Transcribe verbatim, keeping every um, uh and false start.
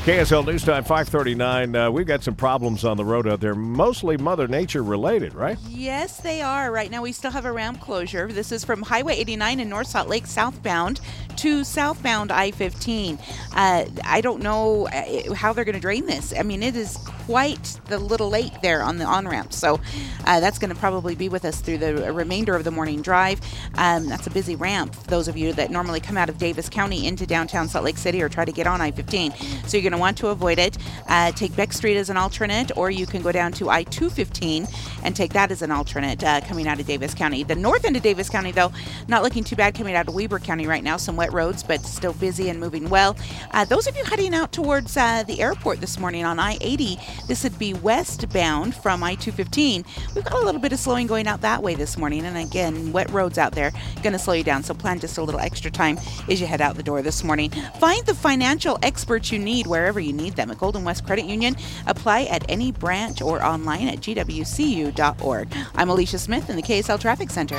K S L News Time, five thirty-nine. Uh, we've got some problems on the road out there, mostly Mother Nature related, right? Yes, they are. Right now we still have a ramp closure. This is from Highway eighty-nine in North Salt Lake southbound to southbound I fifteen. Uh, I don't know how they're going to drain this. I mean, it is quite the little lake there on the on-ramp. So uh, that's going to probably be with us through the remainder of the morning drive. Um, that's a busy ramp for those of you that normally come out of Davis County into downtown Salt Lake City or try to get on I fifteen. So you're going to want to avoid it. Uh, take Beck Street as an alternate, or you can go down to I two fifteen and take that as an alternate uh, coming out of Davis County. The north end of Davis County, though, not looking too bad coming out of Weber County right now. Some wet roads, but still busy and moving well. Uh, those of you heading out towards uh, the airport this morning on I eighty, this would be westbound from I two fifteen. We've got a little bit of slowing going out that way this morning, and again, wet roads out there going to slow you down, so plan just a little extra time as you head out the door this morning. Find the financial experts you need wherever you need them at Golden West Credit Union. Apply at any branch or online at G W C U dot org. I'm Alicia Smith in the K S L Traffic Center.